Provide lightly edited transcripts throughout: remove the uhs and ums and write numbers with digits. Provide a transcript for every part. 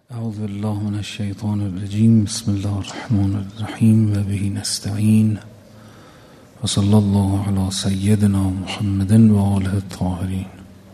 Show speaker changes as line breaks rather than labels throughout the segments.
اعوذ بالله من الشیطان الرجیم. بسم الله الرحمن الرحیم و به نستعین و صلی الله علی سیدنا محمد و آله الطاهرین.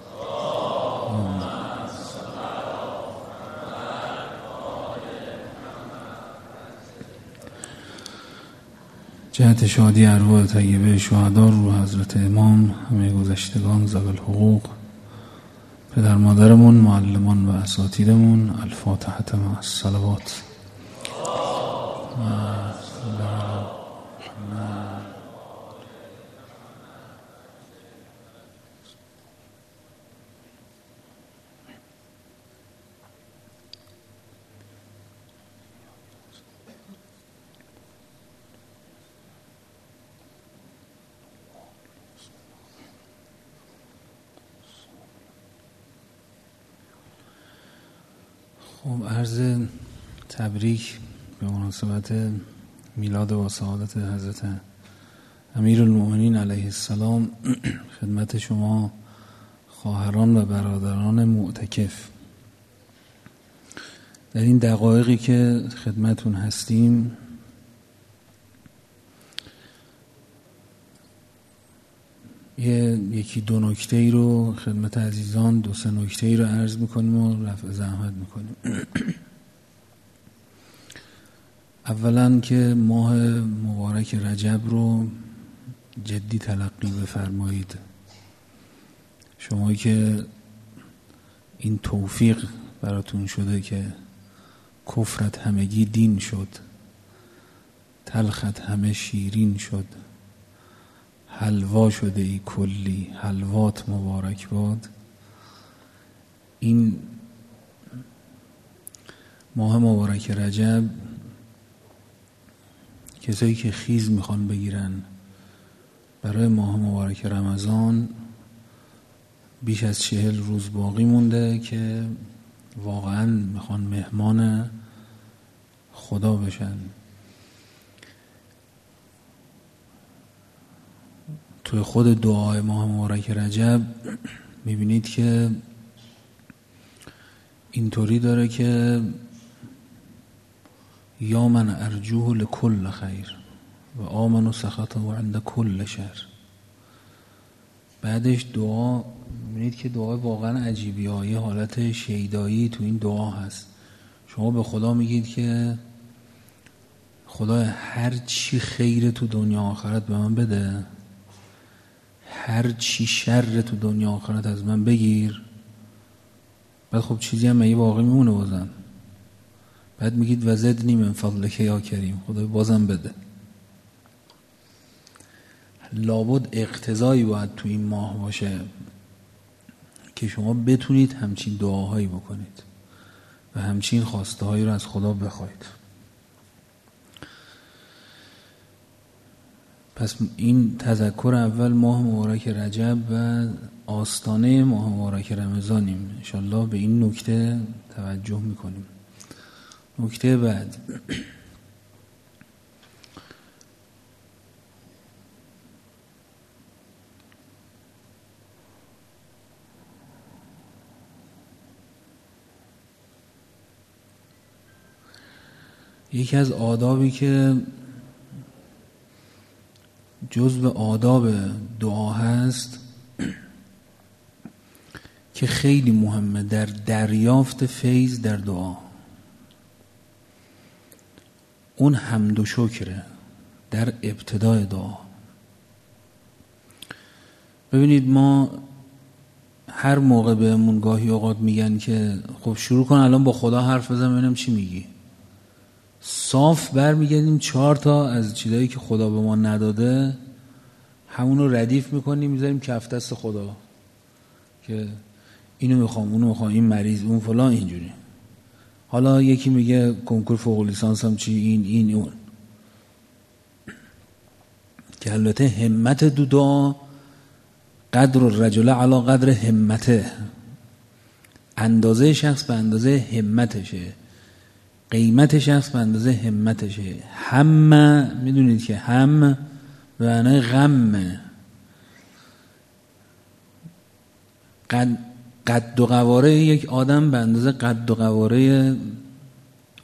جهت شادی ارواح طیبه شهدا رو حضرت امام، همه گذشتگان ذوی الحقوق، پدر مادرمون، معلمان و اساتیدمون. الفاتحه مع الصلوات. خب، عرض تبریک به مناسبت میلاد و سعادت حضرت امیرالمؤمنین علیه السلام خدمت شما خواهران و برادران معتکف. در این دقایقی که خدمتون هستیم یکی دو نکته ای رو خدمت عزیزان، دو سه نکته ای رو عرض میکنیم و رفع زحمت میکنیم. اولا که ماه مبارک رجب رو جدی تلقی بفرمایید. شما که این توفیق براتون شده که کفرت همگی دین شد، تلخت همه شیرین شد، حلوا شده ای کلی، حلوات مبارک باد. این ماه مبارک رجب کسایی که خیز میخوان بگیرن برای ماه مبارک رمضان، بیش از 40 روز باقی مونده که واقعا میخوان مهمان خدا بشن. توی خود دعای ماه مبارک رجب میبینید که اینطوری داره که یا من ارجوه لکل خیر و آمن و سخط و عند کل شر. بعدش دعا میبینید که دعای واقعا عجیبی ها، یه حالت شیدایی تو این دعا هست. شما به خدا میگید که خدا هر چی خیر تو دنیا آخرت به من بده، هر چی شر تو دنیا آخرت از من بگیر. بعد خب چیزی هم مگه باقی میمونه بازم؟ بعد میگید وزدنی من فضلک یا کریم، خدای بازم بده. لابد اقتضایی باید تو این ماه باشه که شما بتونید همچین دعاهایی بکنید و همچین خواسته هایی رو از خدا بخواید. پس این تذکر اول ماه مبارک رجب و آستانه ماه مبارک رمضانیم. انشالله به این نکته توجه میکنیم. نکته بعد، یکی از آدابی که جزو آداب دعا هست که خیلی مهمه در دریافت فیض در دعا، اون حمد و شکره در ابتدای دعا. ببینید ما هر موقع بهمون گاهی اوقات میگن که خب شروع کن الان با خدا حرف بزن ببینم چی میگی، صاف برمیگردیم 4 تا از چیزایی که خدا به ما نداده همون رو ردیف میکنیم میذاریم کف دست خدا که اینو میخوام، اونو میخوام، این مریض، اون فلان، اینجوری. حالا یکی میگه کنکور فوق لیسانس هم چی، این اون. که البته همت دو دعا قدر الرجل علی قدر همته، اندازه شخص به اندازه همتشه، قیمت شخص به اندازه همتشه. هم میدونید که هم به معنای غمه، قد و قواره یک آدم به اندازه قد و قواره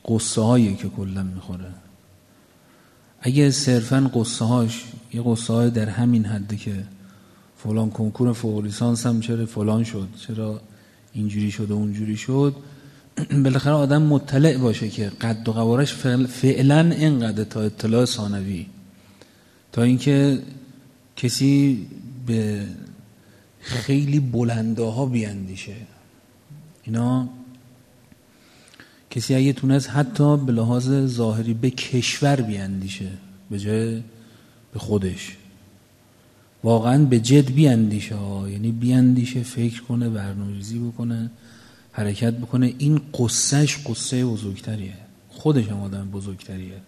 قصه هایی که کلا میخوره. اگه صرفا قصه هاش یه قصه های در همین حده که فلان کنکور فوق لیسانس هم چرا فلان شد، چرا اینجوری شد و اونجوری شد، بالاخره آدم مطلع باشه که قد و قوارش فعلا اینقدر تا اطلاع ثانوی، تا اینکه کسی به خیلی بلنده ها بیاندیشه. اینا کسی اگه تونست حتی به لحاظ ظاهری به کشور بیاندیشه به جای به خودش، واقعا به جد بیاندیشه ها، یعنی بیاندیشه، فکر کنه، برنامه‌ریزی بکنه، حرکت بکنه، این قصهش قصه بزرگتریه، خودش هم آدم بزرگتریه.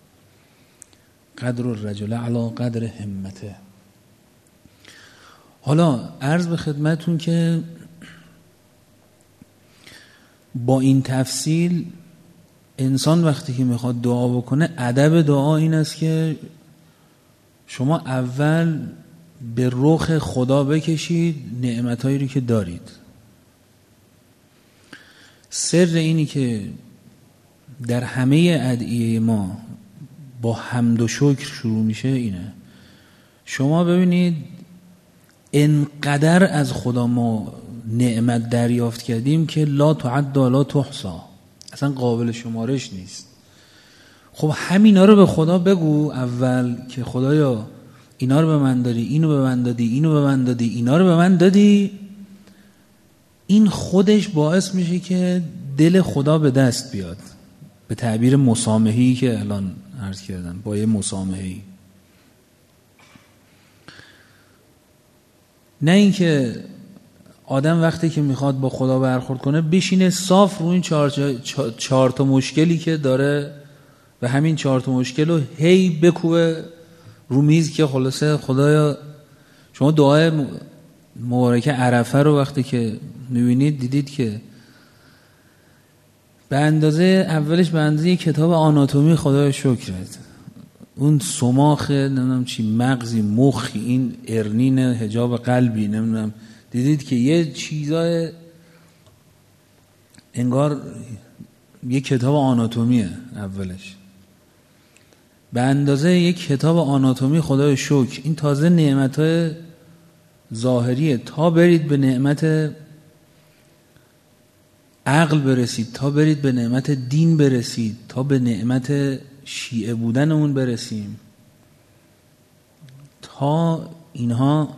قدر الرجل علی قدر همته. حالا عرض به خدمتون که با این تفصیل انسان وقتی که میخواد دعا بکنه، ادب دعا این است که شما اول به رخ خدا بکشید نعمتایی رو که دارید. سر اینی که در همه ادعیه ما با حمد و شکر شروع میشه اینه. شما ببینید انقدر از خدا ما نعمت دریافت کردیم که لا تعد و لا تحصى، اصلا قابل شمارش نیست. خب همینا رو به خدا بگو اول که خدایا اینا رو به من دادی، اینو به من دادی، اینو به من دادی، اینا رو به من دادی. این خودش باعث میشه که دل خدا به دست بیاد، به تعبیر مسامحی که الان عرض کردم، با یه مسامحی. نه اینکه آدم وقتی که میخواد با خدا برخورد کنه بشینه صاف رو این چهار تا مشکلی که داره و همین 4 تا مشکل رو هی بکوبه رو میز که خلاصه خدایا شما دعای مبارکه عرفه رو وقتی که میبینید دیدید که به اندازه اولش به اندازه کتاب آناتومی خدای شکرت، اون سماخ نمیدونم چی مغزی مخی این ارنین حجاب قلبی نمیدونم، دیدید که یه چیزای انگار یه کتاب آناتومیه اولش، به اندازه یک کتاب آناتومی خدای شکر. این تازه نعمتهای ظاهریه، تا برید به نعمت عقل برسید، تا برید به نعمت دین برسید، تا به نعمت شیعه بودن اون برسیم، تا اینها.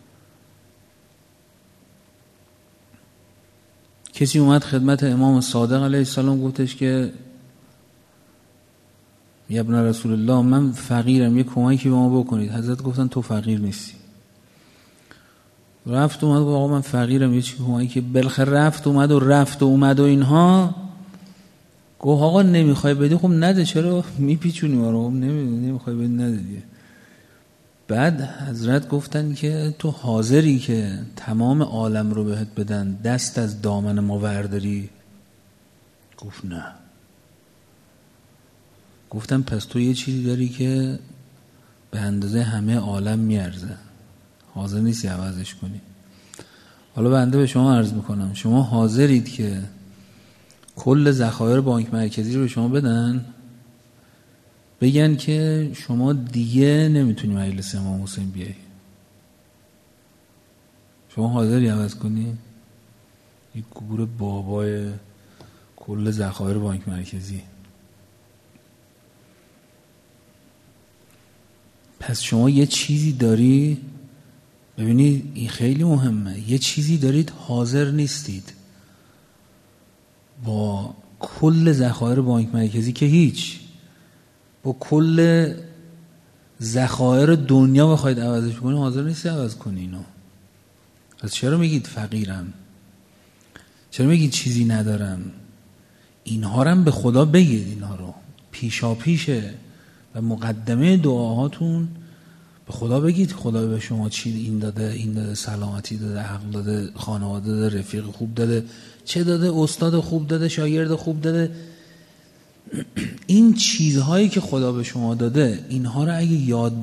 کسی اومد خدمت امام صادق علیه السلام گفتش که یا ابن رسول الله من فقیرم، یه کمکی به ما بکنید. حضرت گفتن تو فقیر نیستی. رفت اومد گفت آقا من فقیرم، یه چی کمکی. بالاخره رفت اومد و اینها. گفت آقا نمیخوای بدی؟ خب نده، چرا میپیچونی ما رو؟ نمیخوای بدی نده دیگه. بعد حضرت گفتن که تو حاضری که تمام عالم رو بهت بدن دست از دامن ما ورداری؟ گفت نه. گفتم پس تو یه چیزی داری که به اندازه همه عالم میارزه، حاضر نیستی عوضش کنی. حالا بنده به شما عرض میکنم، شما حاضرید که کل ذخایر بانک مرکزی رو به شما بدن، بگن که شما دیگه نمیتونی مجلس امام حسین بیایی؟ شما حاضری عوض کنی؟ یک گور بابای کل ذخایر بانک مرکزی. پس شما یه چیزی داری، ببینید این خیلی مهمه، یه چیزی دارید حاضر نیستید با کل ذخایر بانک مرکزی که هیچ، با کل ذخایر دنیا بخواید عوضش کنید، حاضر نیستید عوض کنید اینو. پس چرا میگید فقیرم؟ چرا میگید چیزی ندارم؟ اینها رو هم به خدا بگید، اینها رو پیشا پیشه و مقدمه دعاهاتون به خدا بگید خدا به شما چی این داده، سلامتی داده، عقل داده، خانواده داده، رفیق خوب داده، چه داده، استاد خوب داده، شاگرد خوب داده. این چیزهایی که خدا به شما داده، اینها رو اگه یاد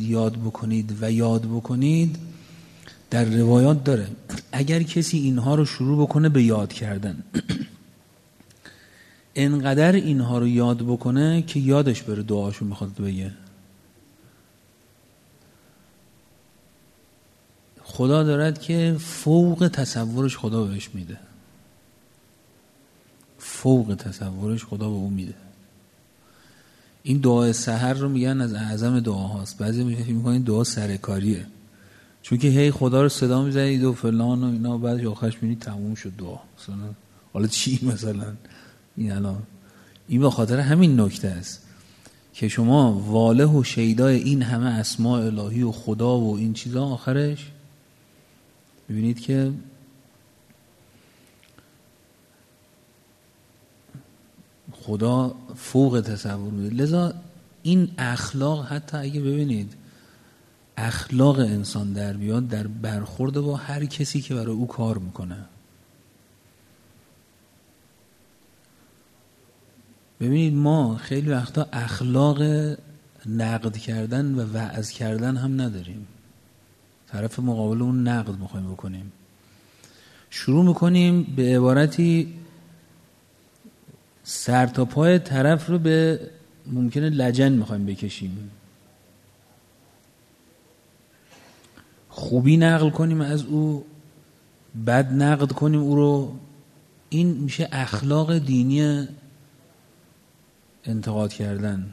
بکنید در روایات داره اگر کسی اینها رو شروع بکنه به یاد کردن انقدر اینها رو یاد بکنه که یادش بره دعاشو میخواد بگه. خدا دارد که فوق تصورش خدا بهش میده، فوق تصورش خدا به اون میده. این دعای سحر رو میگن از اعظم دعاهاست. بعضی میگن دعا سرکاریه، چون که هی خدا رو صدا میزنید و فلان و اینا، بعدش آخرش میبینید تموم شد دعا. مثلا حالا چی مثلا این الان این به خاطر همین نکته است که شما واله و شیدای این همه اسماء الهی و خدا و این چیزا آخرش ببینید که خدا فوق تصور میده. لذا این اخلاق، حتی اگه ببینید اخلاق انسان در بیاد در برخورد با هر کسی که برای او کار میکنه. ببینید ما خیلی وقتا اخلاق نقد کردن و وعظ کردن هم نداریم، طرف مقابل اون نقد میخوایم بکنیم، شروع میکنیم به عبارتی سر تا پای طرف رو به ممکنه لجن میخوایم بکشیم، خوبی نقل کنیم از او، بد نقد کنیم او رو. این میشه اخلاق دینی انتقاد کردن.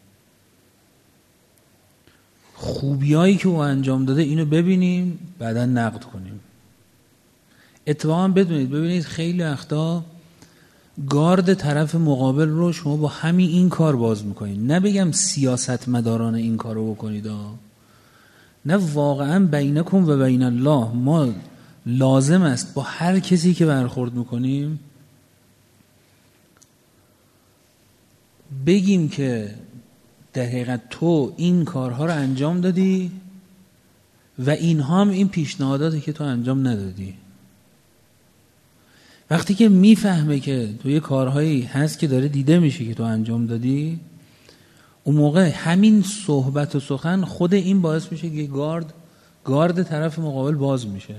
خوبیایی که او انجام داده اینو ببینیم بعدا نقد کنیم. اتفاقا ببینید خیلی وقتا گارد طرف مقابل رو شما با همین این کار باز میکنید. نه بگم سیاست مداران این کار رو بکنید، نه، واقعا بینکم و بین الله ما لازم است با هر کسی که برخورد میکنیم بگیم که در حقیقت تو این کارها رو انجام دادی و اینها هم این پیشنهاداتی که تو انجام ندادی. وقتی که میفهمه که تو یه کارهایی هست که داره دیده میشه که تو انجام دادی، اون موقع همین صحبت و سخن خود این باعث میشه که گارد طرف مقابل باز میشه.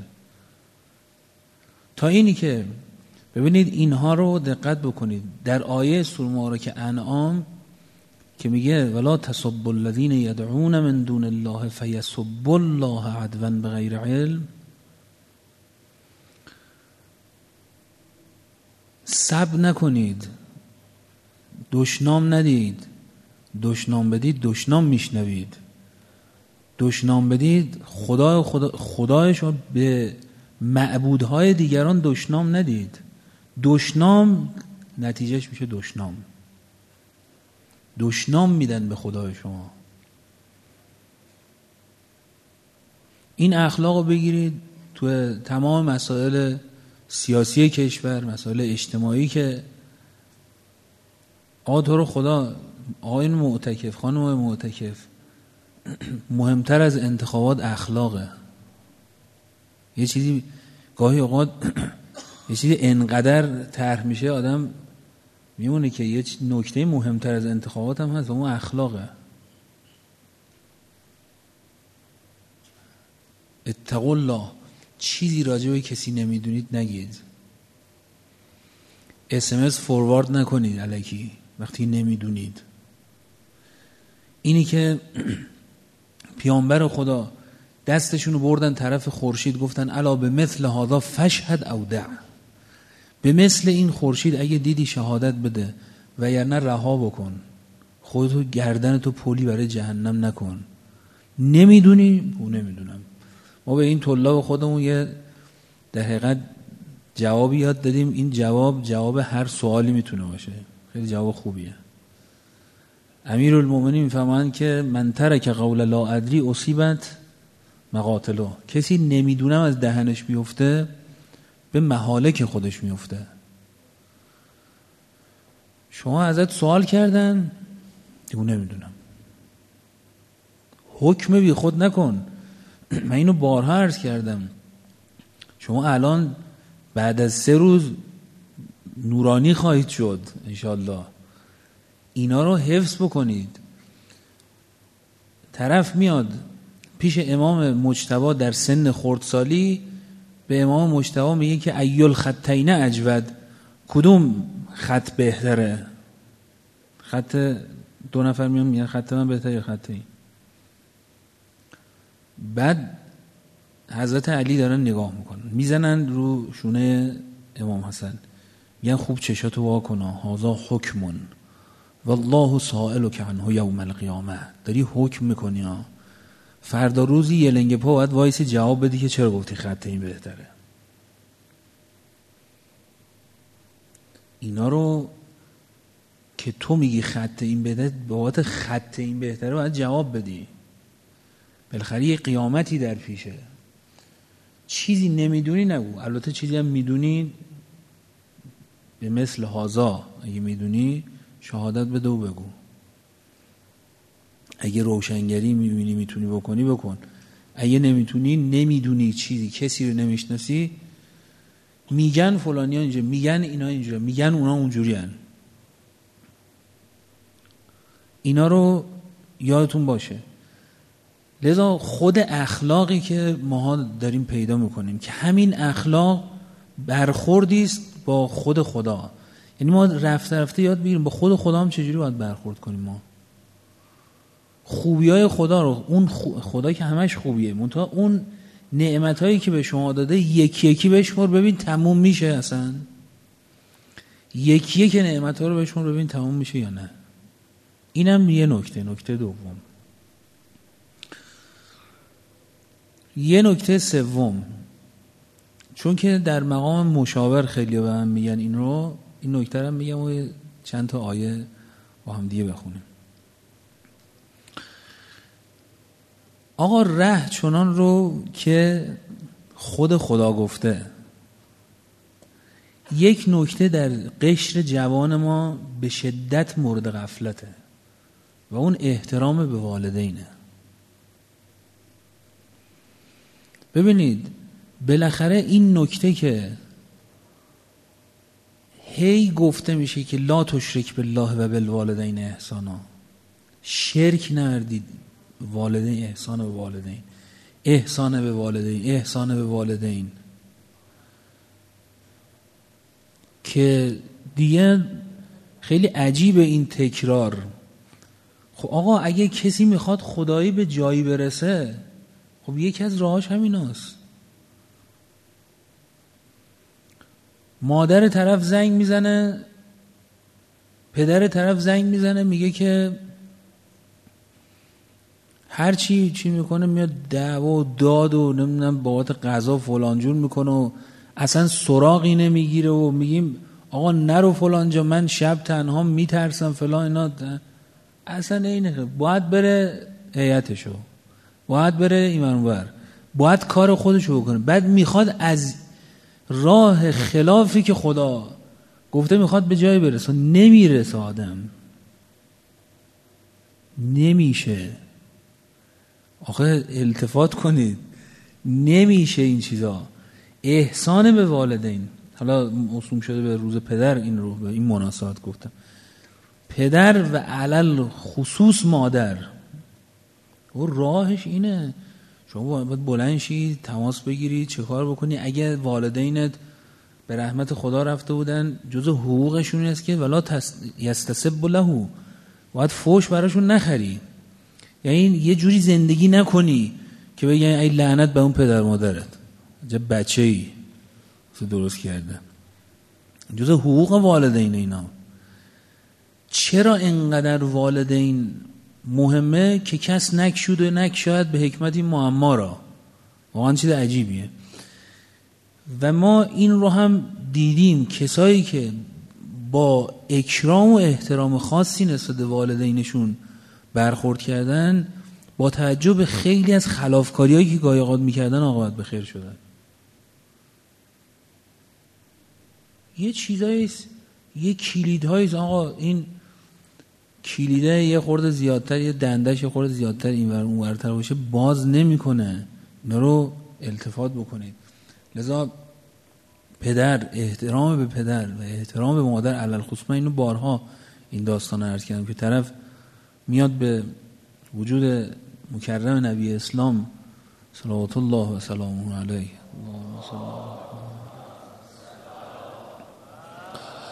تا اینی که ببینید اینها رو دقت بکنید در آیه سوره مبارکه انعام که میگه ولا تسبوا الذین یدعون من دون الله فیسبوا الله عدوا بغیر علم، سب نکنید، دشنام ندید. دشنام بدید دشنام میشنوید. دشنام بدید خدایش رو به معبودهای دیگران دشنام ندید. دشنام نتیجهش میشه دشنام میدن به خدای شما. این اخلاق رو بگیرید تو تمام مسائل سیاسی کشور، مسائل اجتماعی که تو رو خدا آقایون معتکف، خانم معتکف، مهمتر از انتخابات اخلاقه. یه چیزی گاهی اوقات یه چیزی انقدر طرح میشه آدم میمونه که یه نکته مهمتر از انتخابات هم هست و اون اخلاقه. اتقوا الله، چیزی راجع به کسی نمیدونید نگید. SMS فوروارد نکنید الکی وقتی نمیدونید. اینی که پیامبر خدا دستشونو بردن طرف خورشید گفتن الا به مثل هذا فشهد او دع، به مثل این خورشید اگه دیدی شهادت بده و یا نه رها بکن، خودتو گردنتو پولی برای جهنم نکن. نمیدونی؟ او نمیدونم. ما به این طلاب خودمون یه در حقیقت جوابی یاد دادیم. این جواب هر سوالی میتونه باشه. خیلی جواب خوبیه. امیرالمومنین میفهمند که من ترک قول لا ادری اصیبت مقاتلو، کسی نمیدونم از دهنش بیفته به مهالک خودش میفته. شما ازت سوال کردن دیگه نمیدونم، حکم بی خود نکن. من اینو بارها عرض کردم. شما الان بعد از 3 روز نورانی خواهید شد انشالله. اینا رو حفظ بکنید. طرف میاد پیش امام مجتبی در سن خردسالی، به امام مجتبی میگه که ایل خطین اجود، کدوم خط بهتره؟ خط دو نفر میان میگن خط من بهتره یا خط این؟ بعد حضرت علی دارن نگاه میکنن، میزنن رو شونه امام حسن، میگن خوب چشاتو وا کن، هذا حکمون والله سائلک عنه یوم القیامه. داری حکم میکنی ها، فردا روزی یه لنگه پا باید وایسی جواب بدی که چرا گفتی خط این بهتره. اینا رو که تو میگی خط این بهتره، بابت خط این بهتره باید جواب بدی. بالاخره یه قیامتی در پیشه. چیزی نمیدونی نگو، البته چیزی هم میدونی به مثل هازا، اگه میدونی شهادت بده و بگو. اگه روشنگری میبینی میتونی بکنی بکن، اگه نمیتونی، نمیدونی چیزی، کسی رو نمیشناسی، میگن فلانی ها اینجا، میگن اینا اینجا، میگن اونا اونجوری هن. اینا رو یادتون باشه. لذا خود اخلاقی که ما داریم پیدا میکنیم که همین اخلاق برخوردی است با خود خدا. یعنی ما رفته رفته یاد بگیریم با خود خدا هم چجوری باید برخورد کنیم. ما خوبیای خدا رو، اون خدا که همش خوبیه، منتها اون نعمتایی که به شما داده یکی یکی بشمر ببین تموم میشه. اصلا یکی یکی نعمتها رو بشمر ببین تموم میشه یا نه. اینم یه نکته. نکته دوم، یه نکته سوم، چون که در مقام مشاور خیلی به من میگن این نکته رو میگم و چند تا آیه با هم دیگه بخونیم. آقا ره چنان رو که خود خدا گفته. یک نکته در قشر جوان ما به شدت مورد غفلته و اون احترام به والدینه. ببینید بالاخره این نکته که هی گفته میشه که لا تشرک بالله و بالوالدین احسانا، شرک نوردید والدین، احسان به والدین، احسان به والدین، احسان به والدین، که دیگه خیلی عجیبه این تکرار. خب آقا اگه کسی میخواد خدایی به جایی برسه، خب یکی از راهاش همیناست. مادر طرف زنگ میزنه، پدر طرف زنگ میزنه، میگه که هر چی میکنه میاد دعوا و داد و نمیدونم بابت قضا فلان جور میکنه و اصلا سراغی نمیگیره و میگیم آقا نرو فلان جا، من شب تنها میترسم فلان اینا. اصلا اینه باید بره هیئتشو، باید بره ایمانور، باید کار خودشو بکنه. بعد میخواد از راه خلافی که خدا گفته میخواد به جای برسه، نمیرسه. آدم نمیشه. آخه التفات کنید، نمیشه این چیزا. احسان به والدین، حالا موسوم شده به روز پدر، این رو به این مناسبت گفتم. پدر و علل خصوص مادر، و راهش اینه. شما باید بلند شی، تماس بگیری، چه کار بکنی. اگه والدینت به رحمت خدا رفته بودن، جزء حقوقشون است که ولا یستسب له، باید فوش براشون نخری. یعنی یه جوری زندگی نکنی که بگن ای لعنت به اون پدر مادرت، عجب بچه‌ای درست کرده. جزء حقوق والدین اینا. چرا اینقدر والدین مهمه که کس نکشود و نکشاید به حکمت این معما را؟ واقعا چیز عجیبیه. و ما این رو هم دیدیم، کسایی که با اکرام و احترام خاصی نسبت به والدینشون برخورد کردن، با توجه به خیلی از خلافکاری‌هایی که گاهی اوقات می‌کردن عاقبت به خیر شدن. یه چیزایی، یه کلیدهایی، آقا این کلیده یه خورده زیادتر، یه دندش یه خورده زیادتر اینور اونورتر باشه، باز نمی‌کنه. اینا رو التفات بکنید. لذا پدر، احترام به پدر و احترام به مادر علل خصوص، من اینو بارها این داستان عرض کردم که طرف میاد به وجود مکرم نبی اسلام صلوات الله و سلامه علیه،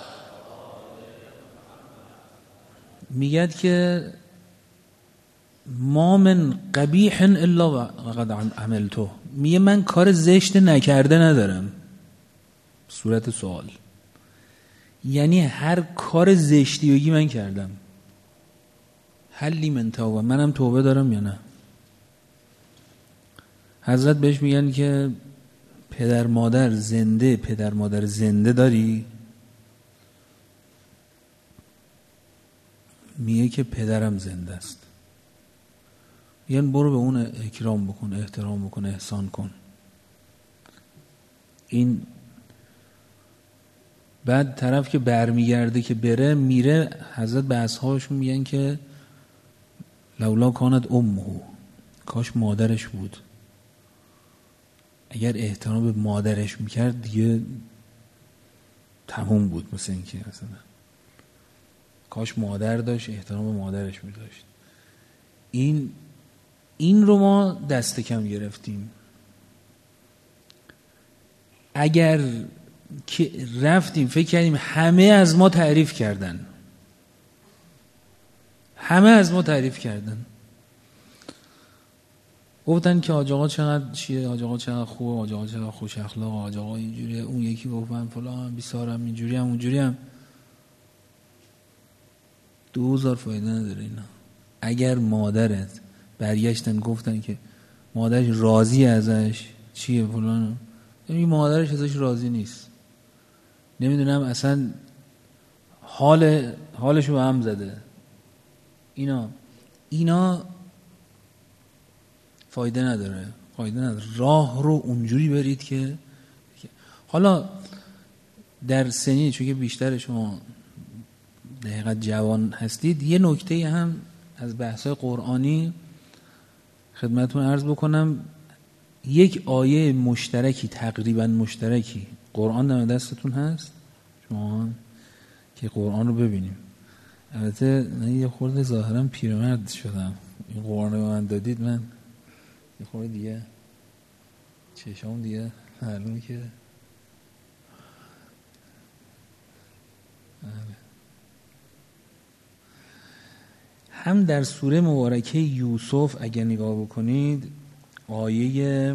میگد که ما من قبیح الا وقد عملته، میگه من کار زشت نکرده ندارم. صورت سوال یعنی هر کار زشتی بگی من کردم. حلی من توبه، منم توبه دارم یا نه؟ حضرت بهش میگن که پدر مادر زنده داری؟ میگه که پدرم زنده است. یعنی برو به اون اکرام بکن، احترام بکن، احسان کن. این بعد طرف که برمیگرده که بره، میره، حضرت به اصحابشون میگن که لولا کانت امه، کاش مادرش بود. اگر احترام به مادرش میکرد دیگه تموم بود. مثل این که مثلا کاش مادر داشت، احترام به مادرش میداشت. این رو ما دست کم گرفتیم. اگر که رفتیم فکر کردیم همه از ما تعریف کردن، گفتن که حاج آقا چقدر چیه، حاج آقا چقدر خوبه، حاج آقا چقدر خوش اخلاقه، حاج آقا اینجوریه، اون یکی گفت من فلان بیسارم، اینجوری هم اونجوری هم. 2000 فایده نداره اینا. اگر مادرت برگشتن گفتن که مادرش راضی ازش چیه فلان، یعنی مادرش ازش راضی نیست، نمیدونم اصلا حالشو به هم زده، اینا فایده نداره. راه رو اونجوری برید که حالا در سنی، چون که بیشتر شما دقیقاً جوان هستید، یه نکته هم از بحث‌های قرآنی خدمتتون عرض بکنم. یک آیه مشترکی، تقریباً مشترکی، قرآن در دستتون هست شما که قرآن رو ببینیم. البته من یه خورده ظاهراً پیرمرد شدم، این قرآن رو من دادید، من یه خورده دیگه چشام دیگه معلومه که هم در سوره مبارکه یوسف اگر نگاه بکنید، آیه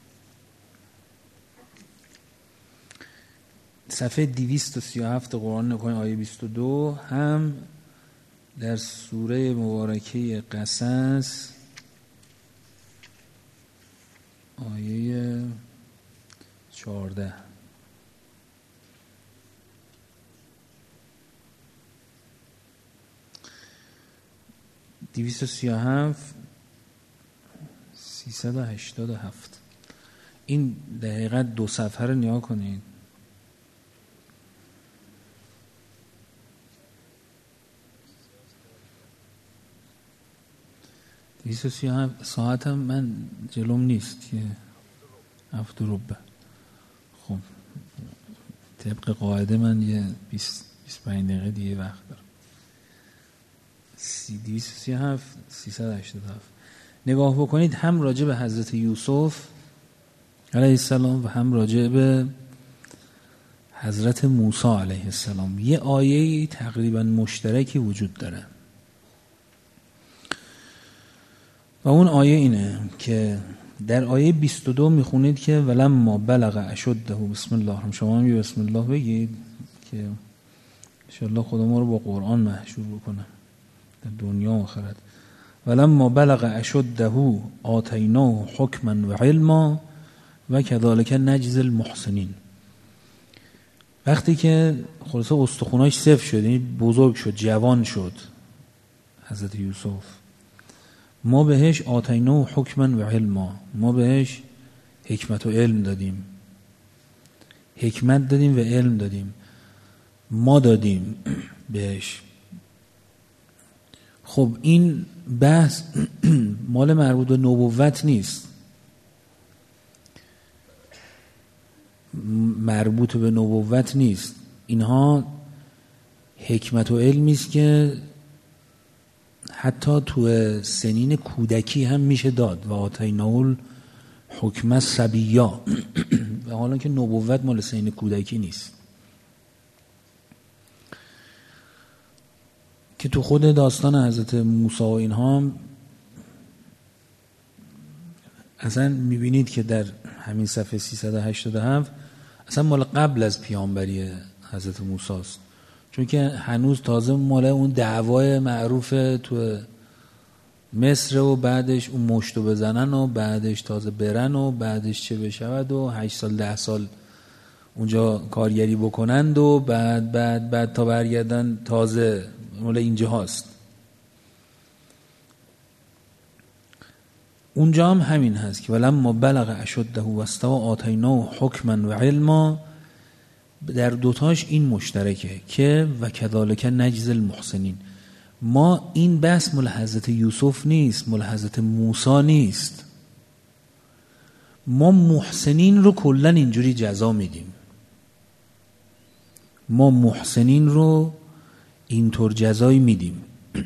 صفحه 237 قرآن نکنید، آیه 22، هم در سوره مبارکه قصص آیه 14. دویست و 387 این دقیقا 2 صفحه رو نگاه کنید. ساعت هم من جلوم نیست که 7 ربع. خب طبق قاعده من یه 25 دقیقه دیگه وقت دارم. 237 387 نگاه بکنید، هم راجع به حضرت یوسف علیه السلام و هم راجع به حضرت موسی علیه السلام یه آیه تقریبا مشترکی وجود داره و اون آیه اینه که در آیه 22 میخونید که ولما بلغ اشده، بسم الله، هم شما هم یه بسم الله بگید که انشاءالله خدا ما رو با قرآن محشور بکنه در دنیا و آخرت. ولما بلغ اشده آتیناه حکما و علما و کذالک نجزی المحسنین. وقتی که خلاصه استخوناش سفت شد، یعنی بزرگ شد، جوان شد حضرت یوسف، ما بهش آتیناه حکما و علما، ما بهش حکمت و علم دادیم، حکمت دادیم و علم دادیم، ما دادیم بهش. خب این بحث مال مربوط به نبوت نیست، مربوط به نبوت نیست، اینها حکمت و علمی است که حتی تو سنین کودکی هم میشه داد. و آتیناه الحکم صبیا و حالا که نبوت مال سنین کودکی نیست. که تو خود داستان حضرت موسی و اینها هم اصلا میبینید که در همین صفحه 387 اصلا مال قبل از پیامبری حضرت موسی است، چون که هنوز تازه مال اون دعوای معروف تو مصر و بعدش اون مشتو بزنن و بعدش تازه برن و بعدش چه بشود و 8 سال 10 سال اونجا کارگری بکنند و بعد تا برگردن تازه مال اینجا هست. اونجا هم همین هست که ولما بلغ اشده و استوى آتیناه حکما و علما. در دوتاش این مشترکه که و کذالک نجزی المحسنین. ما این بحث مال حضرت یوسف نیست، مال حضرت موسی نیست، ما محسنین رو کلا اینجوری جزا میدیم، ما محسنین رو اینطور جزایی میدیم.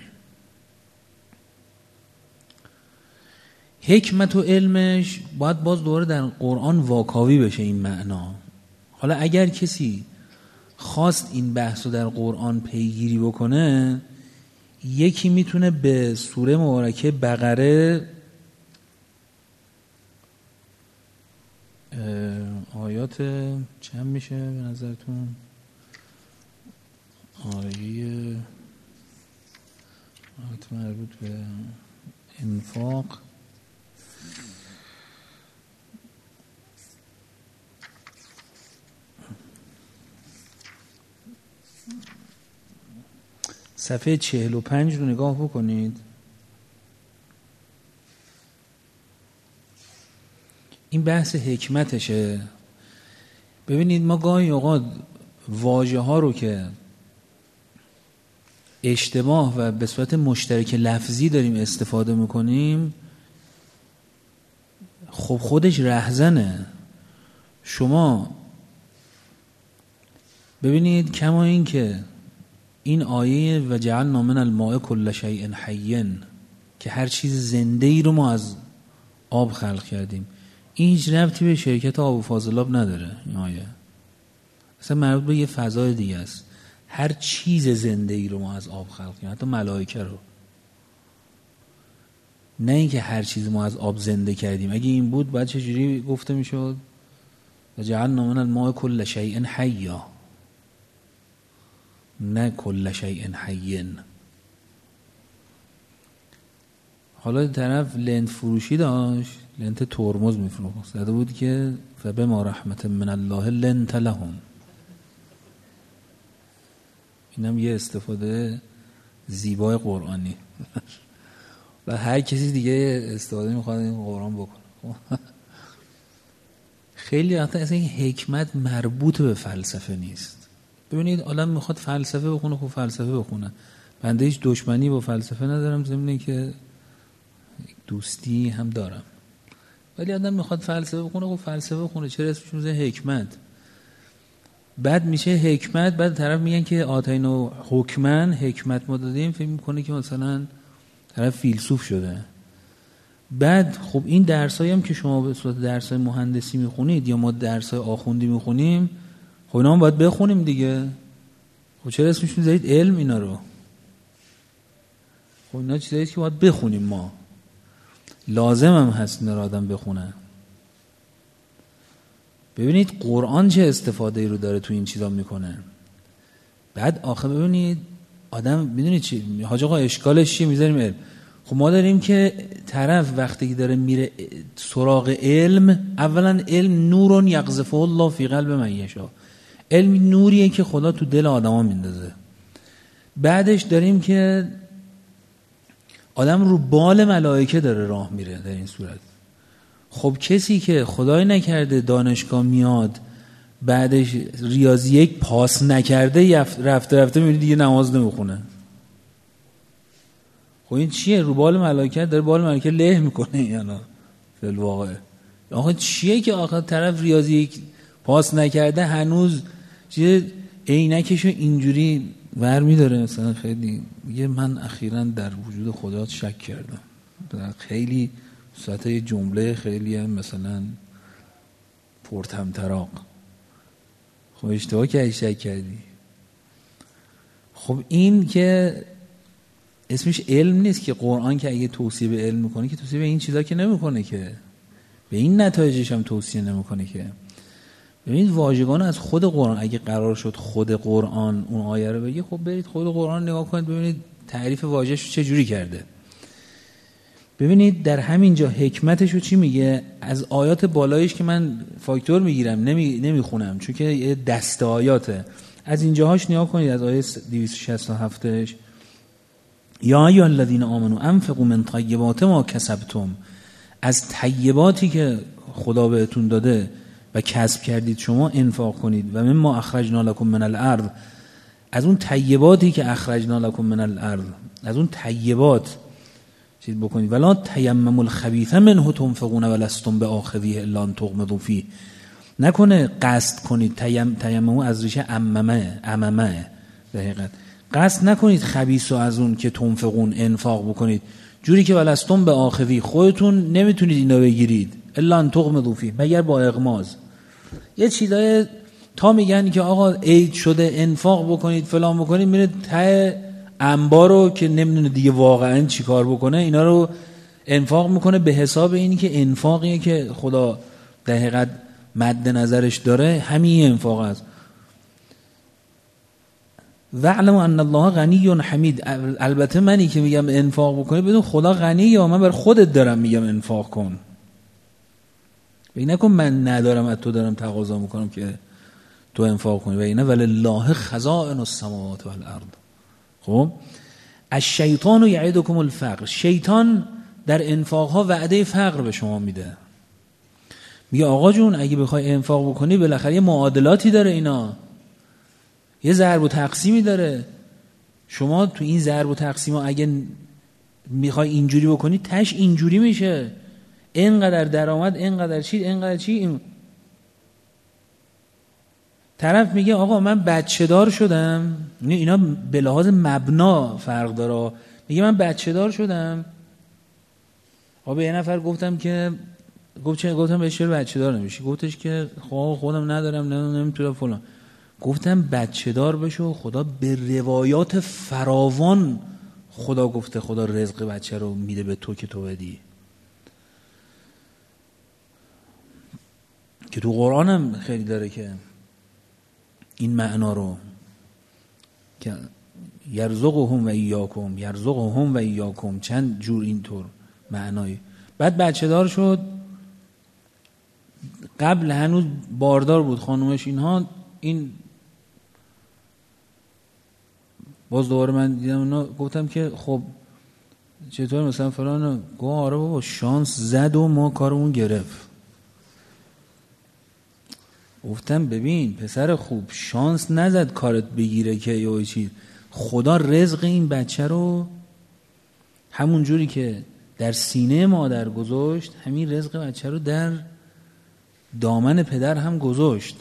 حکمت و علمش باید باز دوباره در قرآن واکاوی بشه این معنا. حالا اگر کسی خواست این بحث رو در قرآن پیگیری بکنه، یکی میتونه به سوره مبارکه بقره آیات چند میشه به نظرتون؟ آیه مربوط به انفاق صفحه 45 رو نگاه بکنید. این بحث حکمتشه. ببینید ما گاهی اوقات واژه ها رو که اشتباه و به صورت مشترک لفظی داریم استفاده میکنیم، خب خودش رهزنه. شما ببینید کما این که این آیه و جعلنا من الماء کل شیء حی، که هر چیز زنده ای رو ما از آب خلق کردیم، این هیچ ربطی به شرکت آب و فاضلاب نداره. این آیه اصلا مربوط به یه فضای دیگه است. هر چیز زنده ای رو ما از آب خلق کردیم، حتی ملائکه رو. نه اینکه هر چیز ما از آب زنده کردیم. اگه این بود بعد چجوری گفته میشد و جعلنا من الماء کل شیء حی، نه کل شیء حی. حالا طرف لنت فروشی داشت، لنت ترمز میفروخت، زده بود که فبما رحمت من الله لنت لهم. اینم یه استفاده زیبای قرآنی و هر کسی دیگه استفاده میخواد این قرآن بکنه. خیلی وقتا اصلا این حکمت مربوط به فلسفه نیست. ببینید آدم میخواد فلسفه بخونه، خب فلسفه بخونه. بنده هیچ دشمنی با فلسفه ندارم، ضمن که دوستی هم دارم. ولی آدم میخواد فلسفه بخونه، خب فلسفه بخونه. چرا اسمش میذاره حکمت؟ بعد میشه حکمت، بعد طرف میگن که آتینو حکمن، حکمت ما دادیم، فکر میکنه که مثلا طرف فیلسوف شده. بعد خب این درسایی هم که شما به صورت درسای مهندسی میخونید یا ما درسای آخوندی میخونیم، خب اینا هم باید بخونیم دیگه. خب چرا اسمش میذارید علم اینا رو؟ خب اینا چیزاییه که باید بخونیم، ما لازم هم هست اینا رو آدم بخونه. ببینید قرآن چه استفاده رو داره تو این چیزا میکنه. بعد آخه ببینید آدم میدونید چی حاج آقا اشکالش چیه؟ میذاریم علم. خب ما داریم که طرف وقتی که داره میره سراغ علم، اولا علم نورون یقذفه الله فی قلب من یشاء، علم نوریه که خدا تو دل آدما میندازه. بعدش داریم که آدم رو بال ملائکه داره راه میره در این صورت. خب کسی که خدای نکرده دانشگاه میاد بعدش ریاضی یک پاس نکرده، رفته میبینی دیگه نماز نمیخونه. خب این چیه؟ رو بال ملائکه داره بال ملائکه له میکنه یعنی فی الواقع. آخه چیه که آخه طرف ریاضی یک پاس نکرده هنوز چیه عینکشو اینجوری ور میداره؟ مثلا خیلی میگه من اخیراً در وجود خدا شک کردم، خیلی صورت یه جمله خیلی هم مثلا پرطمطراق. خب اشتباه که شک کردی. خب این که اسمش علم نیست که قرآن که اگه توصیه به علم میکنه که توصیه به این چیزا که نمیکنه، که به این نتایجش هم توصیه نمیکنه. که ببینید واژگان از خود قرآن، اگه قرار شد خود قرآن اون آیه رو بگه، خب برید خود قرآن نگاه کنید ببینید تعریف واژه‌اش چه جوری کرده. ببینید در همین جا حکمتش رو چی میگه؟ از آیات بالایش که من فاکتور میگیرم نمیخونم چون که دست آیاته، از اینجاهاش نگاه کنید. از آیه 267ش یا ایها الذین آمنوا انفقوا من طیبات ما کسبتم، از طیباتی که خدا بهتون داده و کسب کردید شما انفاق کنید. و مما اخرجنا لكم من الارض، از اون طیباتی که اخرجنا لكم من الارض، از اون طیبات چیز بکنید. ولا تیمموا الخبیث منه تنفقون ولستم بآخذیه الا ان تغمضوا فیه، نکنه قصد کنید. تیممو از ریشه عممه در حقیقت، قصد نکنید خبیث رو از اون که تنفقون انفاق بکنید جوری که ولستم بآخذی، خودتون نمیتونید اینا بگیرید الا ان تغمضوا فیه، مگر با اغماض. یه چیزای تا میگن که آقا عید شده انفاق بکنید فلان بکنید، میره ته انبارو که نمیدونه دیگه واقعا چی کار بکنه اینا رو انفاق میکنه به حساب اینی که انفاقیه که خدا در حقیقت مد نظرش داره، همین انفاق است. وَاعْلَمُوا أَنَّ اللَّهَ غَنِیٌّ حَمِیدٌ، البته منی که میگم انفاق بکنی بدون خدا غنیه و من بر خودت دارم میگم انفاق کن. بگی نکن من ندارم از تو دارم تقاضا میکنم که تو انفاق کنی. و اینه ولله خزائن السماوات والارض. خب الشیطان یعدکم الفقر، شیطان در انفاقها وعده فقر به شما میده. میگه آقا جون اگه بخوای انفاق بکنی بالاخره یه معادلاتی داره، اینا یه ضرب و تقسیمی داره. شما تو این ضرب و تقسیم اگه میخوای اینجوری بکنی تش اینجوری میشه، اینقدر درآمد اینقدر چی اینقدر چی. طرف میگه آقا من بچه دار شدم، اینا به لحاظ مبنا فرق داره. میگه من بچه دار شدم، آقا به یه نفر گفتم که گفتم بهش چرا بچه دار نمیشی؟ گفتش که خودم ندارم نمیتونم فلان. گفتم بچه دار بشو، خدا به روایات فراوان خدا گفته خدا رزق بچه رو میده به تو که تو بدی، که تو قرآن هم خیلی داره که این معنا رو که یرزقهم و ایاکم چند جور اینطور معنایی. بعد بچه دار شد، قبل هنوز باردار بود خانومش، اینها این باز دوباره من دیدم اونا، گفتم که خب چطور مثلا فلان، گفت آره بابا شانس زد و ما کارمون گرفت. گفتم ببین پسر خوب، شانس نزد کارت بگیره که یا چیز، خدا رزق این بچه رو همون جوری که در سینه مادر گذاشت همین رزق بچه رو در دامن پدر هم گذاشت.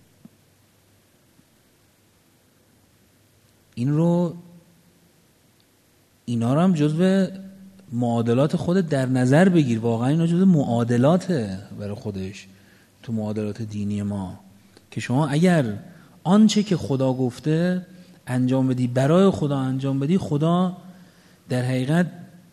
اینا رو هم جزو معادلات خودت در نظر بگیر. واقعا اینا جزو معادلاته برای خودش تو معادلات دینی ما، که شما اگر آنچه که خدا گفته انجام بدی، برای خدا انجام بدی، خدا در حقیقت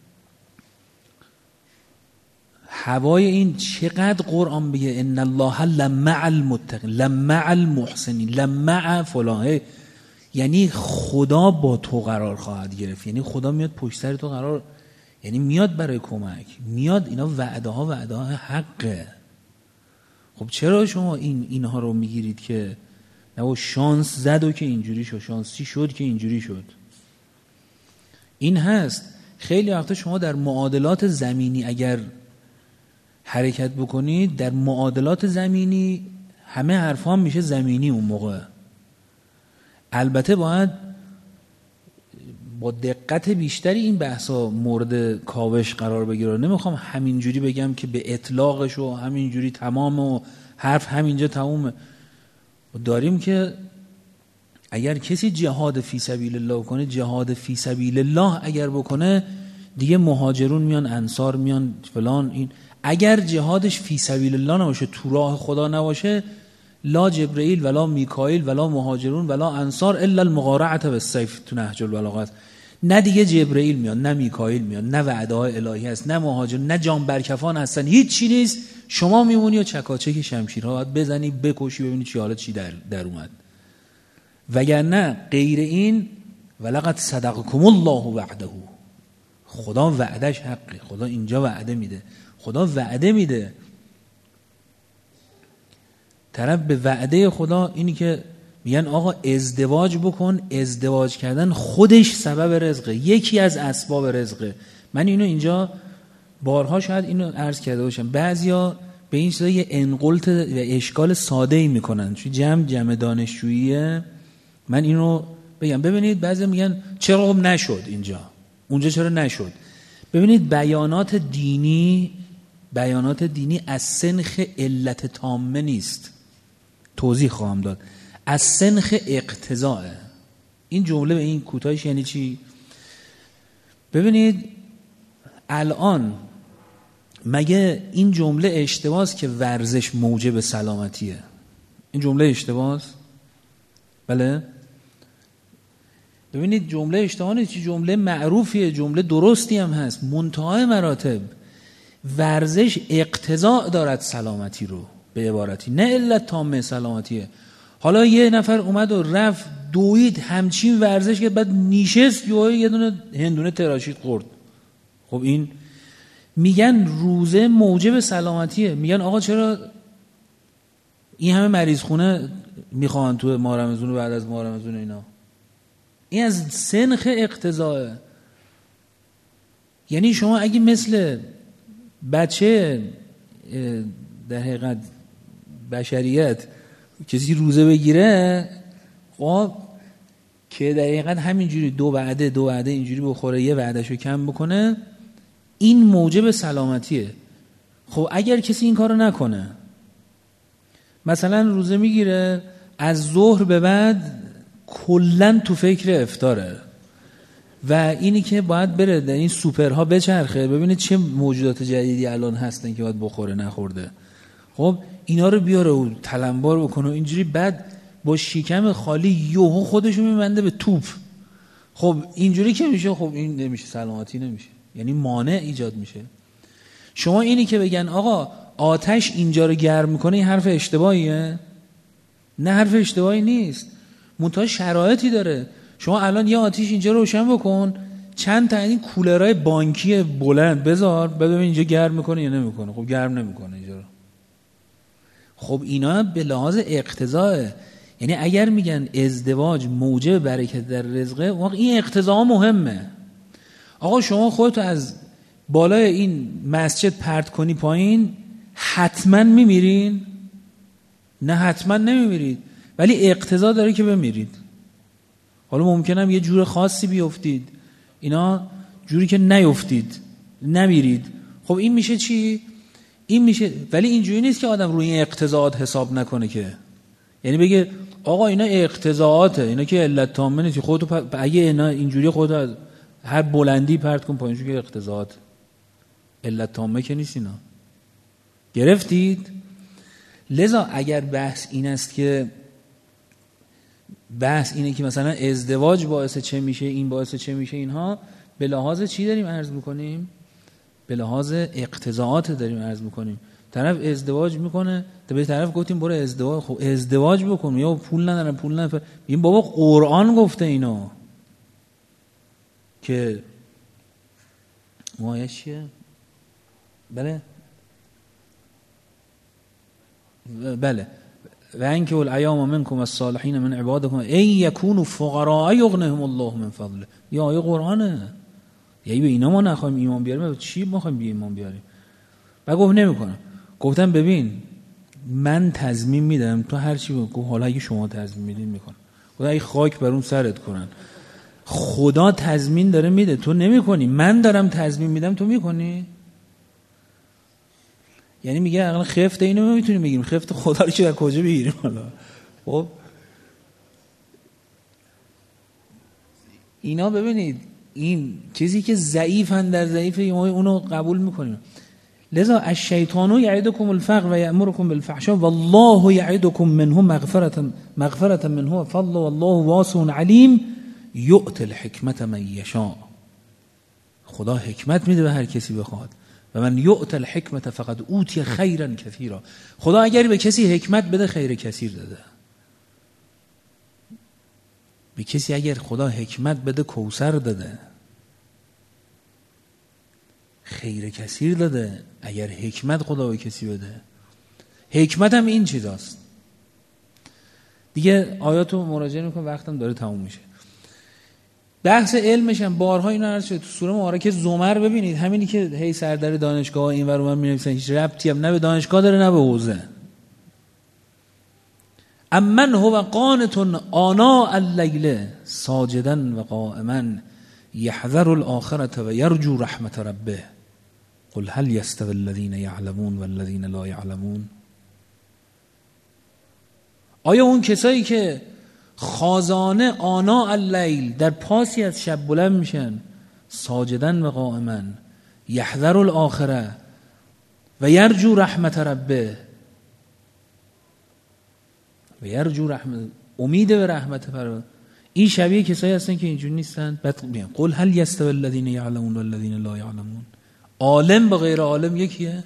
هوای این چقدر قرآن بگه ان الله لمع المتقین لمع المحسنین لمع فلان، یعنی خدا با تو قرار خواهد گرفت، یعنی خدا میاد پشت سر تو قرار، یعنی میاد برای کمک، میاد. اینا وعده ها حقه. خب چرا شما اینها رو میگیرید که نه شانس زد و که اینجوری شد، شانسی شد که اینجوری شد؟ این هست خیلی وقتا شما در معادلات زمینی اگر حرکت بکنید، در معادلات زمینی همه حرفا هم میشه زمینی اون موقع. البته باید با دقت بیشتری این بحثا مورد کاوش قرار بگیره. نمیخوام همینجوری بگم که به اطلاقش و همینجوری تمام و حرف همینجا تمومه. داریم که اگر کسی جهاد فی سبیل الله کنه، جهاد فی سبیل الله اگر بکنه دیگه مهاجرون میان، انصار میان، فلان. این اگر جهادش فی سبیل الله نباشه، تو راه خدا نباشه، لا جبرئیل ولا میکائیل ولا مهاجرون ولا انصار الا المقارعه بالسیف، تو نهج البلاغه. نه دیگه جبرئیل میاد، نه میکائیل میاد، نه وعده های الهی هست، نه مهاجر، نه جان برکفان هستن، هیچ چی نیست. شما میمونی و چکاچک شمشیرها باید بزنی، بکشی، ببینی چی حالا چی در اومد. وگرنه غیر این ولقد صدقکم الله وعده، خدا وعدش حقه. خدا اینجا وعده میده، خدا وعده میده. طرف به وعده خدا اینی که میگن آقا ازدواج بکن، ازدواج کردن خودش سبب رزقه، یکی از اسباب رزقه. من اینو اینجا بارها شاید اینو عرض کرده باشم، بعضیا به این چیزا یه انقلت و اشکال ساده‌ای میکنن. چون جمع دانشجوییه، من اینو بگم. ببینید بعضی میگن چرا نشد اینجا، اونجا چرا نشد. ببینید بیانات دینی از سنخ علت تامه نیست. توضیح خواهم داد. از سنخ اقتضاء. این جمله به این کوتاهیش یعنی چی؟ ببینید الان مگه این جمله اشتباهه که ورزش موجب سلامتیه؟ این جمله اشتباهه؟ بله؟ ببینید جمله اشتباه نیست، جمله معروفیه، جمله درستی هم هست. منتهای مراتب ورزش اقتضاء دارد سلامتی رو، به عبارتی نه علت تامه سلامتیه. حالا یه نفر اومد و رفت دوید همچین ورزش که بعد نیشست یه دونه هندونه تراشید خورد. خب این میگن روزه موجب سلامتیه. میگن آقا چرا این همه مریض خونه میخوان تو ماه رمضان و بعد از ماه رمضان اینا؟ این از سنخ اقتضاء. یعنی شما اگه مثل بچه در حقیقت بشریت کسی روزه بگیره، خب که در حقیقت همینجوری دو وعده اینجوری بخوره، یه وعدهشو کم بکنه، این موجب سلامتیه. خب اگر کسی این کارو نکنه، مثلا روزه میگیره از ظهر به بعد کلن تو فکر افطاره و اینی که باید بره در این سوپرها بچرخه ببینه چه موجودات جدیدی الان هستن که باید بخوره نخورده، خب اینا رو بیاره و تلمبار بکنه و اینجوری، بعد با شکم خالی یهو خودشو میبنده به توپ. خب اینجوری که میشه، خب این نمیشه، سلامتی نمیشه، یعنی مانع ایجاد میشه. شما اینی که بگن آقا آتش اینجا رو گرم میکنه، این حرف اشتباهیه؟ نه، حرف اشتباهی نیست، منتها شرایطی داره. شما الان یه آتیش اینجا رو روشن بکن، چند تا این کولرهای بانکی بلند بذار، ببین اینجا گرم میکنه یا نمیکنه. خب گرم نمیکنه اینجا رو. خب اینا به لحاظ اقتضاء. یعنی اگر میگن ازدواج موجب برکت در رزقه، واقعا این اقتضا مهمه. آقا شما خودتو از بالای این مسجد پرت کنی پایین، حتما میمیرین؟ نه حتما نمیمیرید، ولی اقتضا داره که بمیرید. حالا ممکنه یه جور خاصی بیفتید، اینا جوری که نیفتید نمیرید. خب این میشه چی؟ این میشه، ولی اینجوری نیست که آدم روی این اقتضاعات حساب نکنه، که یعنی بگه آقا اینا اقتضاعاته، اینا که علت تامه نیست، خودتو اگه اینا اینجوری خودتو از هر بلندی پرت کن پایین، که اقتضاعات علت تامه که نیست. اینا گرفتید؟ لذا اگر بحث این است که بحث اینه که مثلا ازدواج باعث چه میشه، این باعث چه میشه، اینها به لحاظ چی داریم عرض میکنیم؟ به لحاظ اقتضاعات داریم عرض میکنیم. طرف ازدواج میکنه، به طرف گفتیم برو ازدواج، خب ازدواج بکن، یا پول ندارم این بابا قرآن گفته اینو که مایه چیه؟ بله و اینکه الایام منکم الصالحین من عبادکم ان یکونوا فقراء یغنیهم الله من فضله. یا آیه قرآنه. یعنی به اینا ما نخوایم ایمان بیاریم، چی ما خوایم ایمان بیاریم؟ و گفت نمیکنم. گفتم ببین من تضمین میدم تو هر چی بگو، حالا اگه شما تضمین میدین میکنم، خدا اگه خاک بر اون سرت کنن، خدا تضمین داره میده تو نمیکنی، من دارم تضمین میدم تو میکنی. یعنی میگه اقلا خفت اینو میتونیم بگیریم، خفت خدا رو چه کجا بگیریم حالا؟ خب اینا ببینید این چیزی که ضعیفن در ضعیف اونو قبول میکنیم. لذا الشیطان یعدکم الفقر و یأمرکم بالفحشاء والله یعدکم منه مغفرة منه و فضل والله واسع علیم یؤت الحکمت من یشاء، خدا حکمت میده به هر کسی بخواد. و من یؤت الحکمت فقد اوتی خیرا کثیرا، خدا اگر به کسی حکمت بده خیر کثیر داده. به کسی اگر خدا حکمت بده کوثر داده، خیر کثیر داده. اگر حکمت خدا به کسی بده، حکمت هم این چیزاست دیگه. آیاتو مراجعه میکنم، وقتم داره تموم میشه. بحث علمش هم بارها اینا عرض شد تو سوره مبارکه زمر. ببینید همینی که هی سردر دانشگاه این ور اون ور می‌نویسن هیچ ربطی هم نه به دانشگاه داره نه به حوزه. امن هو قانت آناء اللیل ساجدا و قائما یحذر الآخرة و یرجو رحمت ربه قل هل یستوی الذین یعلمون والذین لا یعلمون. آیا اون کسایی که خازانه آناء اللیل در پاسی از شب بلند میشن، ساجدا و قائما یحذر الآخرة و یرجو رحمت ربه، و یرجو رحمت، امید به رحمت پروردگار، این شبیه کسایی هستن که اینجوری نیستن؟ بعد میگن قل هل یستوی الذین یعلمون والذین لا یعلمون. عالم با غیر عالم یکیه؟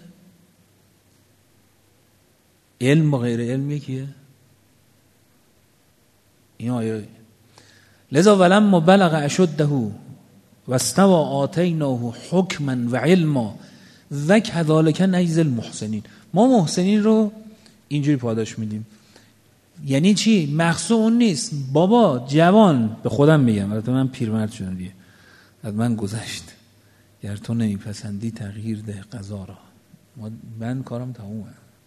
علم با غیر علم یکیه؟ این آیه لذا ولما بلغ اشده و استوى آتیناه حکما و علما و کذالک نجزی المحسنین. ما محسنین رو اینجوری پاداش میدیم. یعنی چی؟ مقصود اون نیست بابا جوان، به خودم میگم، البته من پیرمرد شدم دیگه، از من گذشت، گر تو نمیپسندی تغییر ده قضا را. من کارم تمومه،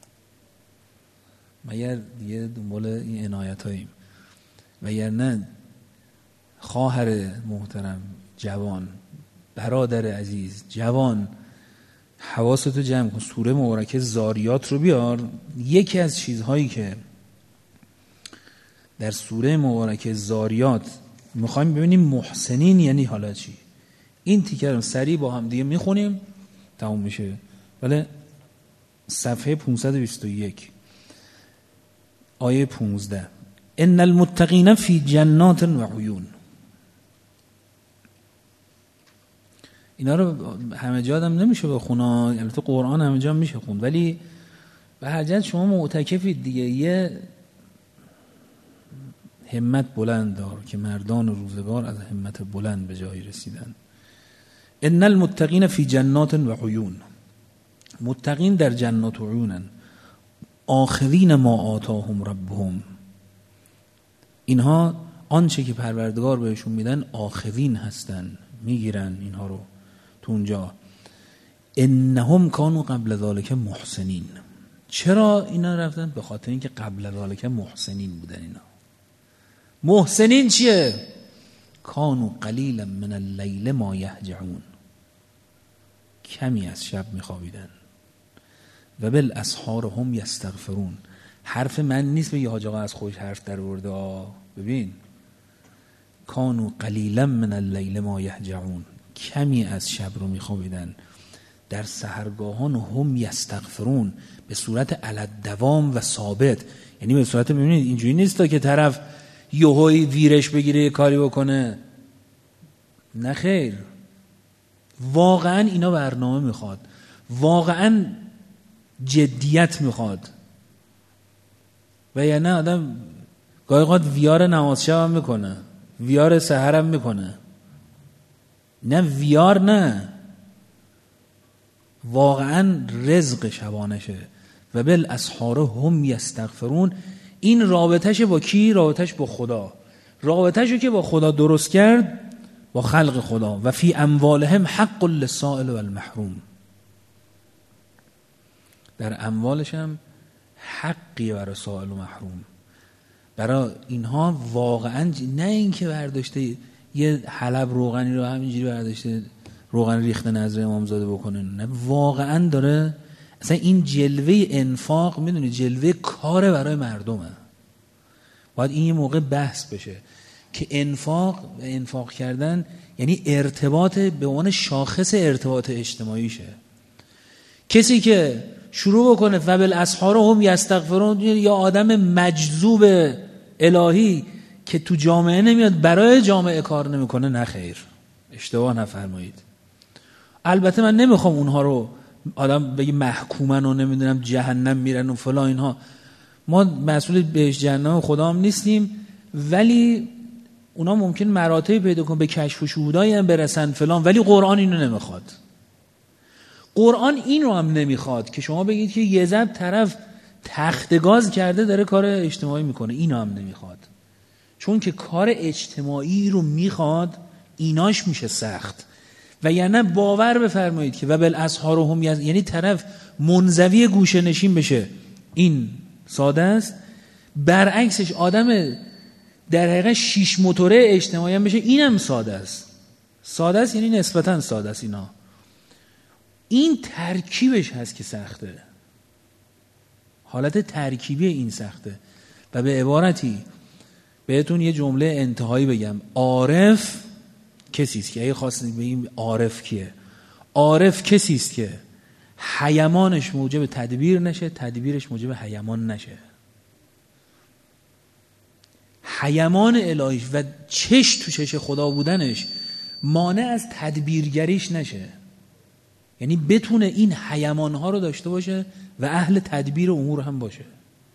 مگر دیگه دنبال این عنایتاییم. وگرنه خواهر محترم جوان، برادر عزیز جوان، حواستو جمع کن. سوره مبارکه زاریات رو بیار. یکی از چیزهایی که در سوره مبارکه زاریات میخوایم ببینیم محسنین یعنی حالا چی، این تیکه رو سریع با هم دیگه میخونیم تموم میشه. ولی صفحه 521 آیه 15 ان المتقین فی جنات و عیون. اینا رو همه جا هم نمیشه بخونه، البته قرآن همه جا میشه خوند، ولی به هر جهت شما معتکفید دیگه، یه همت بلند دار که مردان روزگار از همت بلند به جایی رسیدن. ان المتقین فی جنات و عیون، متقین در جنات و عیونن. آخذین ما آتاهم ربهم، اینها آنچه که پروردگار بهشون میدن آخذین هستن، میگیرن اینها رو تو اونجا. انهم کانوا قبل ذلک محسنین. چرا اینا رفتن؟ به خاطر اینکه قبل ذلک محسنین بودن. اینا محسنین چیه؟ کانوا قلیلا من اللیل ما یهجعون، کمی از شب میخوابیدن. و بالاسحار هم یستغفرون. حرف من نیست بگی حاج آقا از خودش حرف در آورده. ببین کانوا قلیلا من اللیل ما یهجعون، کمی از شب رو میخوابیدن. در سحرگاهان هم یستغفرون، به صورت علی الدوام و ثابت. یعنی به صورت، ببینید اینجوری نیست که طرف یهویی ویرش بگیره یه کاری بکنه، نه خیر. واقعا اینا برنامه میخواد، واقعا جدیت میخواد. و یا نه آدم گاهی اوقات ویار نماز شب هم میکنه، ویار سحر هم میکنه. نه ویار نه، واقعا رزق شبانشه. و بالاسحار هم یستغفرون. این رابطش با کی؟ رابطش با خدا. رابطشو که با خدا درست کرد با خلق خدا. و فی اموالهم حق للسائل والمحروم، در اموالش هم حقی برای سائل و محروم. برای اینها واقعا نه اینکه برداشته یه حلب روغنی رو همینجوری برداشته روغن ریخته نظر امامزاده بکنه، نه، واقعا داره اصلا این جلوه انفاق، میدونی جلوه کار برای مردمه. باید این یه موقع بحث بشه که انفاق کردن یعنی ارتباط به عنوان شاخص ارتباط اجتماعیشه. کسی که شروع بکنه و بالاسحار هم یستغفرون، یا آدم مجذوب الهی که تو جامعه نمیاد برای جامعه کار نمیکنه، نه خیر، اشتباه نفرمایید. البته من نمیخوام اونها رو آدم بگه محکومن و نمیدونم جهنم میرن و فلان اینها، ما مسئول بهش جهنم خدا هم نیستیم، ولی اونا ممکن مراتبی پیدا کنن به کشف و شهودایی هم برسن فلان، ولی قرآن اینو نمیخواد. قرآن این رو هم نمیخواد که شما بگید که یه ضرب طرف تخت گاز کرده داره کار اجتماعی میکنه، اینو هم نمیخواد. چون که کار اجتماعی رو میخواد ایناش میشه سخت. و یعنی باور بفرمایید که و بالاسحار هم یعنی طرف منزوی گوشه نشین بشه، این ساده است. برعکسش آدم در حقیقت شیش موتوره اجتماعی هم بشه، اینم ساده است. ساده است یعنی نسبتاً ساده است. این ترکیبش هست که سخته، حالت ترکیبی این سخته. و به عبارتی بهتون یه جمله انتهایی بگم، عارف کسی است که اگه خواستید بگیم عارف کیه، عارف کسی است که حیمانش موجب تدبیر نشه، تدبیرش موجب حیمان نشه. حیمان الهیش و چش تو چش خدا بودنش مانع از تدبیرگریش نشه، یعنی بتونه این حیمانها رو داشته باشه و اهل تدبیر امور هم باشه.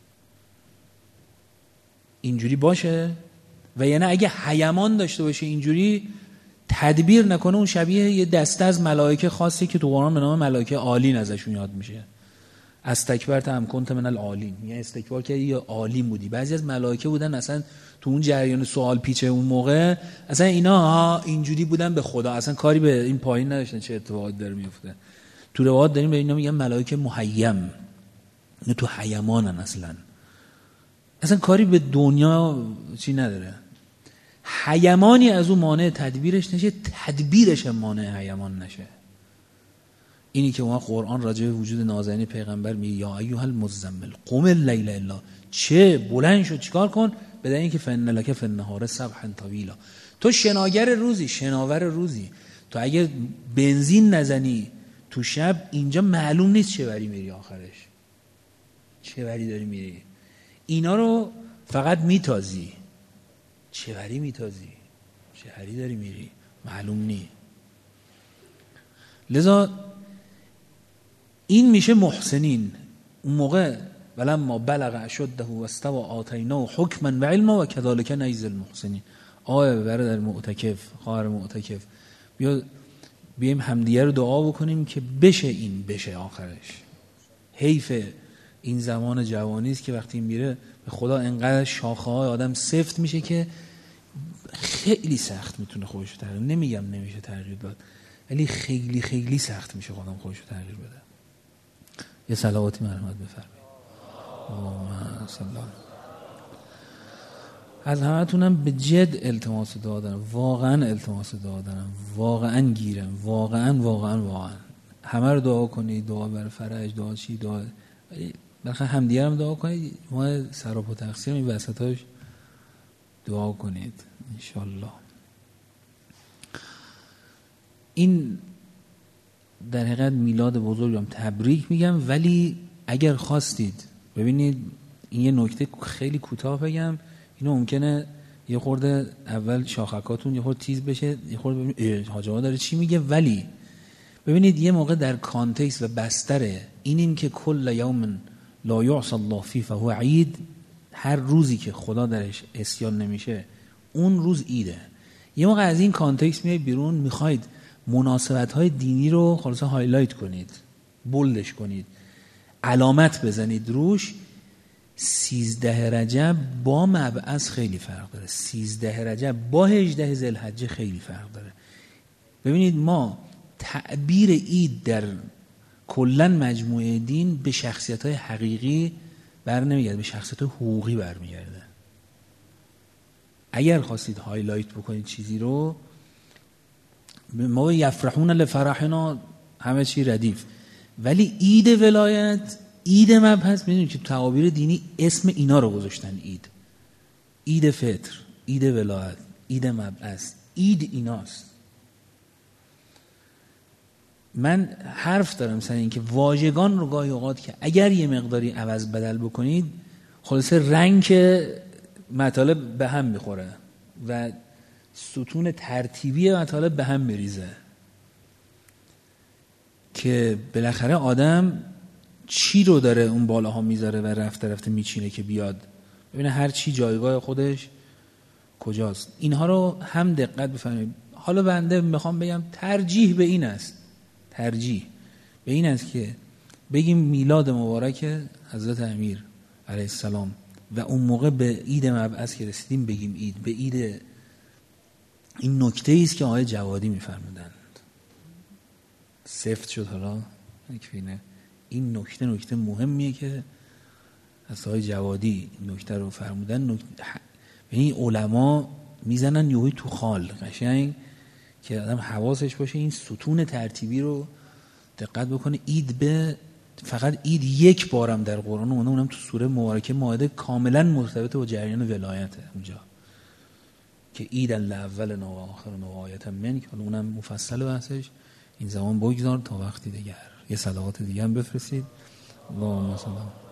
اینجوری باشه و یعنی اگه حیمان داشته باشه اینجوری تدبیر نکنه، اون شبیه یه دسته از ملائکه خاصی که تو قرآن به نام ملائکه عالین ازشون یاد میشه. استکبرت ام کنت من العالین، یعنی استکبار کردی یا عالین بودی. بعضی از ملائکه بودن اصلا تو اون جریان سوال پیچه اون موقع اصلا اینا اینجوری بودن به خدا، اصلا کاری به این پایین نداشتن چه اتفاقات داره میفته. تو روایات داریم به اینا میگن ملائکه محیم، اینا تو حیمانن، اصلا کاری به دنیا چی نداره. حیمانی از اون مانع تدبیرش نشه، تدبیرش هم مانع حیمان نشه. اینی که ما قرآن راجع به وجود نازنین پیغمبر میگه یا ایها المزمل قم اللیل الا، چه بلند شد چیکار کن، بدن اینکه فن لک فی النهار سبحا طویلا. تو شناگر روزی، شناور روزی، تو اگر بنزین نزنی تو شب اینجا معلوم نیست چه وری میری، آخرش چه وری داری میری. اینا رو فقط میتازی، چه وری میتازی، چه وری داری میری معلوم نی. لذا این میشه محسنین. اون موقع ولما بلغ اشده و استوى آتیناه حکما و علما و کذالک نجزی المحسنین. آقای برادر معتکف، خواهر معتکف، بیایم همدیگه رو دعا بکنیم که بشه، این بشه آخرش. حیف این زمان جوانی است که وقتی میره به خدا انقدر شاخه های آدم سفت میشه که خیلی سخت میتونه خودش تغییر، نمیگم نمیشه تغییر داد، ولی خیلی خیلی سخت میشه آدم خودش تغییر بده. یه صلواتی مرحمت بفرمایید. اللهم صل علی. از همتونم به جد التماس دعا دارم، واقعا التماس دعا دارم، واقعا گیرم، واقعا همه رو دعا کنید، دعا برای فرج، دعا چی، دعا بالاخره همدیگه هم دعا کنید، ما سراپا تقصیر این وسطاش دعا کنید انشالله. این در حقیقت میلاد بزرگم تبریک میگم، ولی اگر خواستید ببینید این یه نکته خیلی کوتاه بگم، اینو ممکنه یه خورده اول شاخکاتون یه خورده تیز بشه، یه خورده ببینید حاج آقا داره چی میگه، ولی ببینید یه موقع در کانتکست و بستر این که کل یوم لا یعصی الله فیه فهو عید، هر روزی که خدا درش عصیان نمیشه اون روز عیده. یه موقع از این کانتکست میای بیرون، میخواید مناسبت‌های دینی رو خلاصه هایلایت کنید، بولدش کنید، علامت بزنید روش. 13 رجب با مبعث خیلی فرق داره، 13 رجب با 18 ذوالحجه خیلی فرق داره. ببینید ما تعبیر عید در کلن مجموعه دین به شخصیت‌های حقیقی بر نمیگرده، به شخصیت‌های حقوقی برمیگرده. اگر خواستید هایلایت بکنید چیزی رو، ما یفرحون لفرحنا همه چی ردیف، ولی عید ولایت، عید مبعث، میدونید که تعابیر دینی اسم اینا رو گذاشتن، عید فطر، عید ولایت، عید مبعث، عید ایناست. من حرف دارم سر این که واژگان رو گاهی اوقات که اگر یه مقداری عوض بدل بکنید، خلاصه رنگ مطالب به هم میخوره و ستون ترتیبی مطالب به هم میریزه که بالاخره آدم چی رو داره اون بالاها میذاره و رفته رفته میچینه که بیاد ببینه هر چی جایگاه خودش کجاست. اینها رو هم دقت بفهمید. حالا بنده میخوام بگم ترجیح به این است که بگیم میلاد مبارک حضرت امیر علیه السلام و اون موقع به عید مبعث که رسیدیم بگیم عید، به عید این نکته ایست که آقای جوادی میفرمودند. سفت شد حالا این نکته مهمیه که از آقای جوادی نکته رو فرمودن. یعنی علما میزنن یهوی تو خال قشنگ که آدم حواسش باشه این ستون ترتیبی رو دقت بکنه. فقط عید یک بارم در قرآن اومده، اونم تو سوره مبارکه مائده، کاملا مرتبط با جریان ولایته اونجا که عید الاول و آخر و آیت من، که اونم مفصل بحثش. این زمان بگذار تا وقتی دیگر. یه صلوات دیگه هم بفرستید. اللهم صل